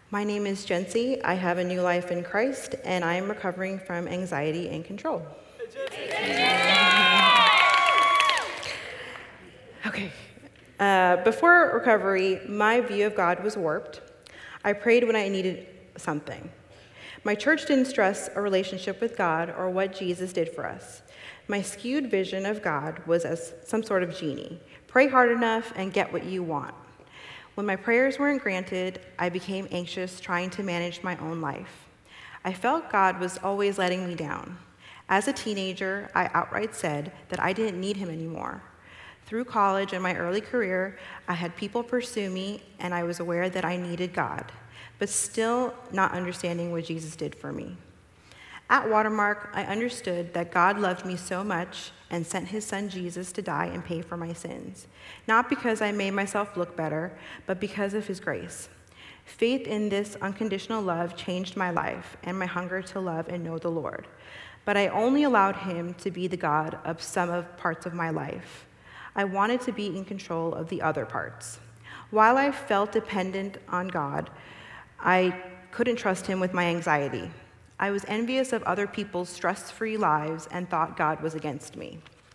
My name is Jency. I have a new life in Christ, and I am recovering from anxiety and control. Okay. Before recovery, my view of God was warped. I prayed when I needed something. My church didn't stress a relationship with God or what Jesus did for us. My skewed vision of God was as some sort of genie. Pray hard enough and get what you want. When my prayers weren't granted, I became anxious trying to manage my own life. I felt God was always letting me down. As a teenager, I outright said that I didn't need him anymore. Through college and my early career, I had people pursue me, and I was aware that I needed God, but still not understanding what Jesus did for me. At Watermark, I understood that God loved me so much and sent his son Jesus to die and pay for my sins, not because I made myself look better, but because of his grace. Faith in this unconditional love changed my life and my hunger to love and know the Lord. But I only allowed him to be the God of some parts of my life. I wanted to be in control of the other parts. While I felt dependent on God, I couldn't trust him with my anxiety. I was envious of other people's stress-free lives and thought God was against me.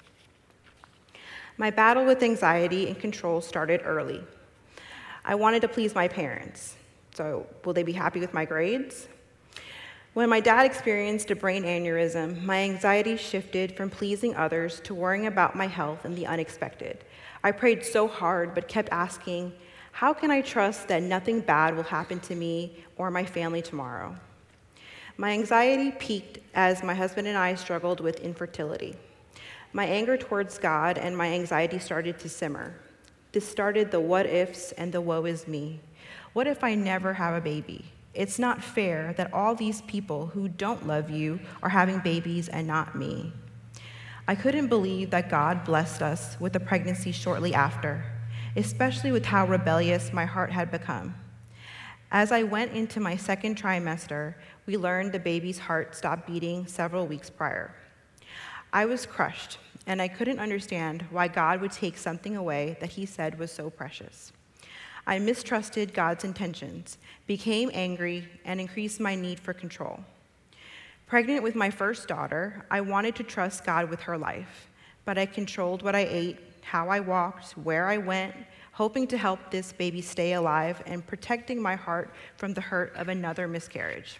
My battle with anxiety and control started early. I wanted to please my parents. So, will they be happy with my grades? When my dad experienced a brain aneurysm, my anxiety shifted from pleasing others to worrying about my health and the unexpected. I prayed so hard, but kept asking, how can I trust that nothing bad will happen to me or my family tomorrow? My anxiety peaked as my husband and I struggled with infertility. My anger towards God and my anxiety started to simmer. This started the what ifs and the woe is me. What if I never have a baby? It's not fair that all these people who don't love you are having babies and not me. I couldn't believe that God blessed us with a pregnancy shortly after, especially with how rebellious my heart had become. As I went into my second trimester, we learned the baby's heart stopped beating several weeks prior. I was crushed, and I couldn't understand why God would take something away that he said was so precious. I mistrusted God's intentions, became angry, and increased my need for control. Pregnant with my first daughter, I wanted to trust God with her life, but I controlled what I ate, how I walked, where I went, hoping to help this baby stay alive and protecting my heart from the hurt of another miscarriage.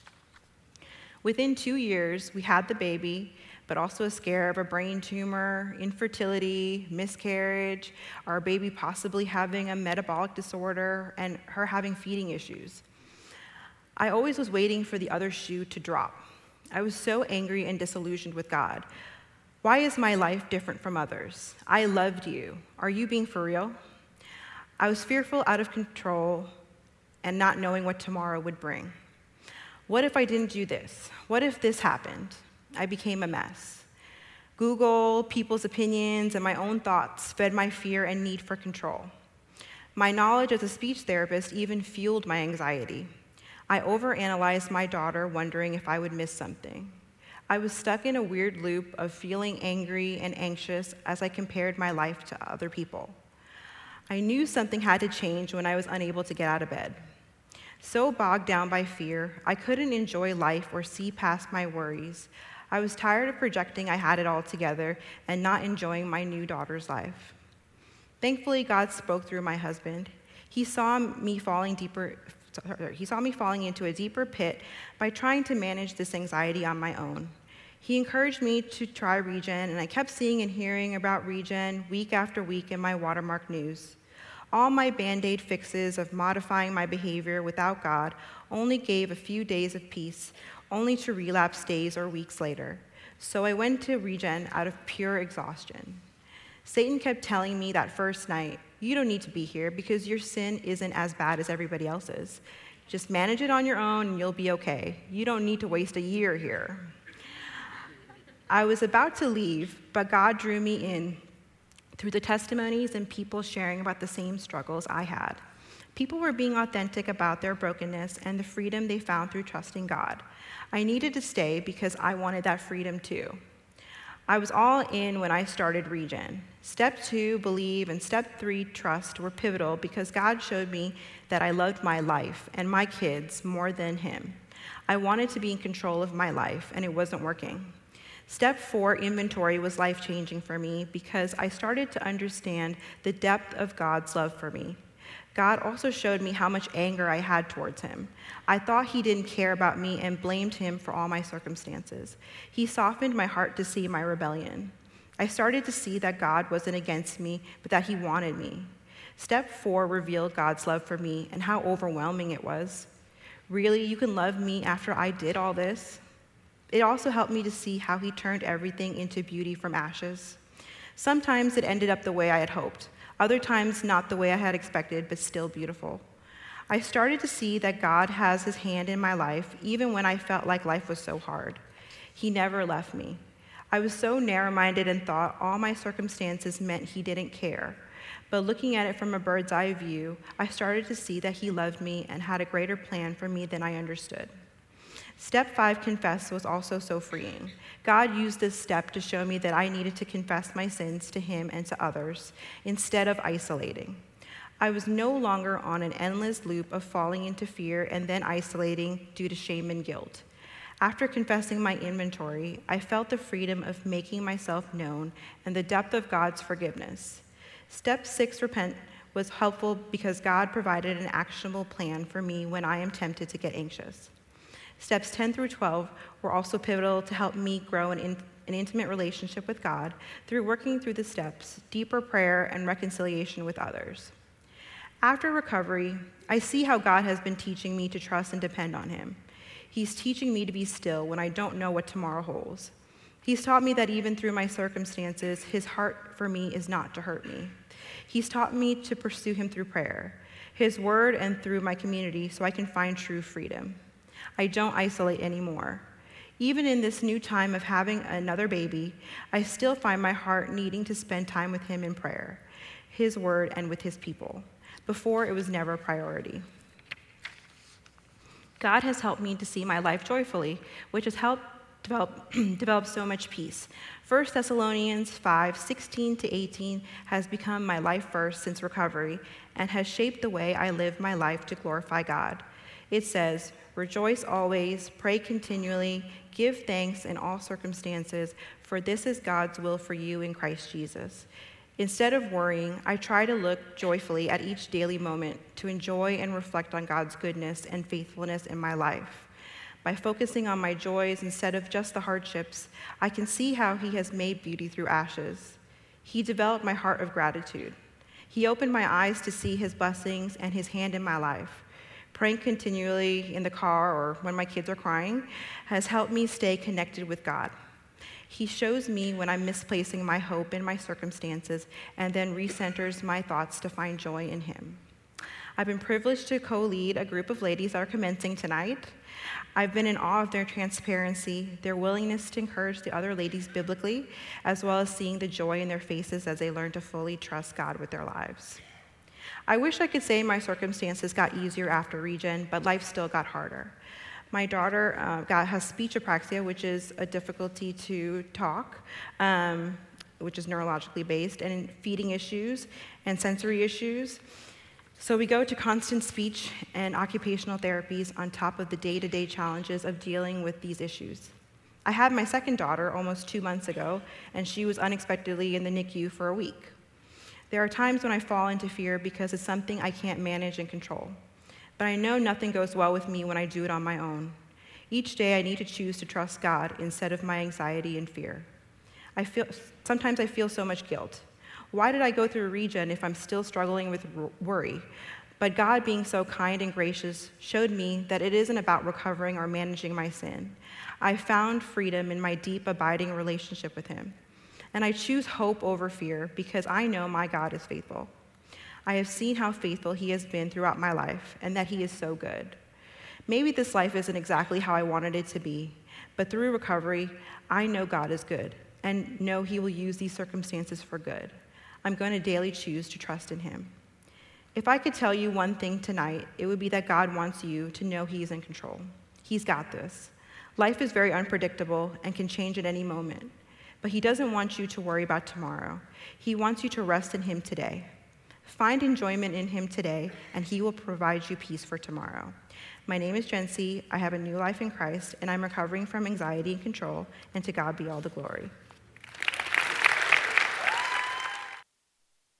Within 2 years, we had the baby, but also a scare of a brain tumor, infertility, miscarriage, our baby possibly having a metabolic disorder, and her having feeding issues. I always was waiting for the other shoe to drop. I was so angry and disillusioned with God. Why is my life different from others? I loved you. Are you being for real? I was fearful, out of control, and not knowing what tomorrow would bring. What if I didn't do this? What if this happened? I became a mess. Google, people's opinions, and my own thoughts fed my fear and need for control. My knowledge as a speech therapist even fueled my anxiety. I overanalyzed my daughter, wondering if I would miss something. I was stuck in a weird loop of feeling angry and anxious as I compared my life to other people. I knew something had to change when I was unable to get out of bed. So bogged down by fear, I couldn't enjoy life or see past my worries. I was tired of projecting I had it all together and not enjoying my new daughter's life. Thankfully, God spoke through my husband. He saw me falling into a deeper pit by trying to manage this anxiety on my own. He encouraged me to try Regen, and I kept seeing and hearing about Regen week after week in my Watermark news. All my Band-Aid fixes of modifying my behavior without God only gave a few days of peace, only to relapse days or weeks later. So I went to Regen out of pure exhaustion. Satan kept telling me that first night, you don't need to be here because your sin isn't as bad as everybody else's. Just manage it on your own and you'll be okay. You don't need to waste a year here. I was about to leave, but God drew me in through the testimonies and people sharing about the same struggles I had. People were being authentic about their brokenness and the freedom they found through trusting God. I needed to stay because I wanted that freedom too. I was all in when I started Regen. Step 2, believe, and step 3, trust, were pivotal because God showed me that I loved my life and my kids more than him. I wanted to be in control of my life, and it wasn't working. Step 4, inventory, was life-changing for me because I started to understand the depth of God's love for me. God also showed me how much anger I had towards him. I thought he didn't care about me and blamed him for all my circumstances. He softened my heart to see my rebellion. I started to see that God wasn't against me, but that he wanted me. Step 4 revealed God's love for me and how overwhelming it was. Really, you can love me after I did all this? It also helped me to see how he turned everything into beauty from ashes. Sometimes it ended up the way I had hoped. Other times, not the way I had expected, but still beautiful. I started to see that God has his hand in my life, even when I felt like life was so hard. He never left me. I was so narrow-minded and thought all my circumstances meant he didn't care. But looking at it from a bird's eye view, I started to see that he loved me and had a greater plan for me than I understood. Step 5, confess, was also so freeing. God used this step to show me that I needed to confess my sins to him and to others instead of isolating. I was no longer on an endless loop of falling into fear and then isolating due to shame and guilt. After confessing my inventory, I felt the freedom of making myself known and the depth of God's forgiveness. Step 6, repent, was helpful because God provided an actionable plan for me when I am tempted to get anxious. Steps 10 through 12 were also pivotal to help me grow an intimate relationship with God through working through the steps, deeper prayer, and reconciliation with others. After recovery, I see how God has been teaching me to trust and depend on him. He's teaching me to be still when I don't know what tomorrow holds. He's taught me that even through my circumstances, his heart for me is not to hurt me. He's taught me to pursue him through prayer, his word, and through my community so I can find true freedom. I don't isolate anymore. Even in this new time of having another baby, I still find my heart needing to spend time with him in prayer, his word, and with his people. Before, it was never a priority. God has helped me to see my life joyfully, which has helped develop so much peace. 1 Thessalonians 5:16-18 has become my life verse since recovery and has shaped the way I live my life to glorify God. It says, "Rejoice always, pray continually, give thanks in all circumstances, for this is God's will for you in Christ Jesus." Instead of worrying, I try to look joyfully at each daily moment to enjoy and reflect on God's goodness and faithfulness in my life. By focusing on my joys instead of just the hardships, I can see how he has made beauty through ashes. He developed my heart of gratitude. He opened my eyes to see his blessings and his hand in my life. Praying continually in the car or when my kids are crying has helped me stay connected with God. He shows me when I'm misplacing my hope in my circumstances and then recenters my thoughts to find joy in him. I've been privileged to co-lead a group of ladies that are commencing tonight. I've been in awe of their transparency, their willingness to encourage the other ladies biblically, as well as seeing the joy in their faces as they learn to fully trust God with their lives. I wish I could say my circumstances got easier after Regen, but life still got harder. My daughter has speech apraxia, which is a difficulty to talk, which is neurologically based, and feeding issues and sensory issues. So we go to constant speech and occupational therapies on top of the day-to-day challenges of dealing with these issues. I had my second daughter almost 2 months ago, and she was unexpectedly in the NICU for a week. There are times when I fall into fear because it's something I can't manage and control. But I know nothing goes well with me when I do it on my own. Each day I need to choose to trust God instead of my anxiety and fear. Sometimes I feel so much guilt. Why did I go through Regen if I'm still struggling with worry? But God, being so kind and gracious, showed me that it isn't about recovering or managing my sin. I found freedom in my deep, abiding relationship with him. And I choose hope over fear because I know my God is faithful. I have seen how faithful he has been throughout my life and that he is so good. Maybe this life isn't exactly how I wanted it to be, but through recovery, I know God is good and know he will use these circumstances for good. I'm going to daily choose to trust in him. If I could tell you one thing tonight, it would be that God wants you to know he's in control. He's got this. Life is very unpredictable and can change at any moment. but he doesn't want you to worry about tomorrow. He wants you to rest in him today. Find enjoyment in him today, and he will provide you peace for tomorrow. My name is Jency. I have a new life in Christ, and I'm recovering from anxiety and control, and to God be all the glory.